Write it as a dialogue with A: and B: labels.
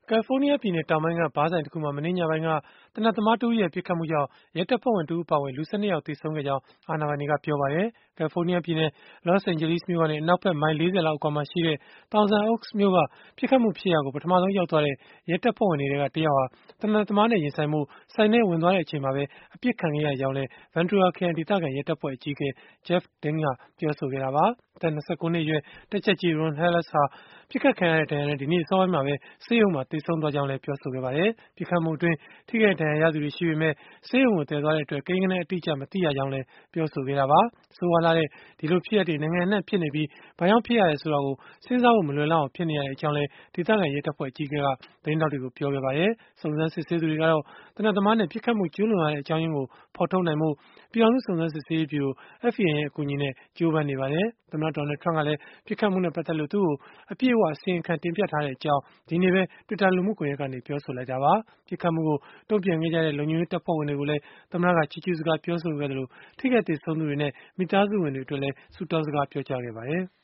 A: ကယ်လီဖိုးနီးယားပြည်နယ်တောင်ပိုင်းက ဘားဆိုင်တခုမှာ မနေ့ညပိုင်းက သေနတ်သမားတဦးရဲ့ ပစ်ခတ်မှုကြောင့် ရဲတပ်ဖွဲ့ဝင်တဦး အပါအဝင် လူ ၁၂ ယောက် သေဆုံးခဲ့ကြောင်း အာဏာပိုင်တွေက ပြောပါတယ်။ ကယ်လီဖိုးနီးယားပြည်နယ် Los Angeles မြို့ကနေ အနောက်ဘက် မိုင် ၄၀ လောက် အကွာမှာရှိတဲ့ Thousand Oaks မြို့က ပစ်ခတ်မှုဖြစ်ရာကို ပထမဆုံး ရောက်သွားတဲ့ ရဲတပ်ဖွဲ့ဝင်တွေထဲက တယောက်ဟာ သေနတ်သမားနဲ့ ရင်ဆိုင်ဖို့ ဆိုင်ထဲဝင်သွားချိန်မှာပဲ အပစ်ခံခဲ့ရကြောင်းလည်း Ventura ခရိုင်ဒေသခံ ရဲတပ်ဖွဲ့အကြီးအကဲ Jeff Dean ကပြောဆိုခဲ့တာပါ။ အသက် ၂၉ နှစ်အရွယ် တပ်ကြပ်ကြီး Ron Helus ဟာ ပစ်ခတ်ခံရတဲ့ ဒဏ်ရာနဲ့ ဒီနေ့အစောပိုင်းမှာပဲ ဆေးရုံမှာ သေဆုံးသွားကြောင်းလည်း ပြောဆိုခဲ့ပါတယ်။ ပစ်ခတ်မှုအတွင်း ထိခိုက်ဒဏ်ရာရသူတွေ ရှိပေမဲ့ ဆေးရုံကိုသယ်သွားတဲ့အတွက် ကိန်းဂဏန်းအတိအကျ မသိရကြောင်းလည်း ပြောဆိုခဲ့တာပါ။ ဆိုးရွားလှတဲ့ ဒီလိုဖြစ်ရပ်တွေ နိုင်ငံအနှံ့ဖြစ်နေပြီး ဘာကြောင့်ဖြစ်ရတယ်ဆိုတာကို စဉ်းစားဖို့ မလွယ်လောက်အောင် ဖြစ်နေရကြောင်းလည်း ဒေသခံရဲတပ်ဖွဲ့ အကြီးအကဲက သတင်းထောက်တွေကို ပြောခဲ့ပါတယ်။ စုံစမ်းစစ်ဆေးသူတွေကတော့ သေနတ်သမားနဲ့ ပစ်ခတ်မှု ကျုးလွန်ရတဲ့ အကြောင်းရင်းကို ဖော်ထုတ်နိုင်ဖို့ ပြည်ထောင်စု စုံစမ်းစစ်ဆေးရေးဗျုရို (FBI) ရဲ့ အကူအညီနဲ့ ကြိုးပမ်းနေပါတယ်။ သမ္မတ Donald Trump ကလည်း ပစ်ခတ်မှုနဲ့ ပတ်သက်လို့ သူ့ကို အပြည့်အဝ အစီရင်ခံတင်ပြထားကြောင်း ဒီနေ့ပဲ Twitter လူမှုကွန်ရက်ကနေ ပြောဆိုလိုက်တာပါ။ ပစ်ခတ်မှုကို တုံ့ပြန်ခဲ့ကြတဲ့ လုံခြုံရေးတပ်ဖွဲ့ဝင်တွေကိုလည်း သမ္မတက ချီးကျုးစကား ပြောဆိုခဲ့သလို၊ ထိခိုက်သေဆုံးသူတွေနဲ့ မိသားစုဝင်တွေအတွက်လည်း ဆုတောင်းစကား ပြောကြားခဲ့ပါတယ်။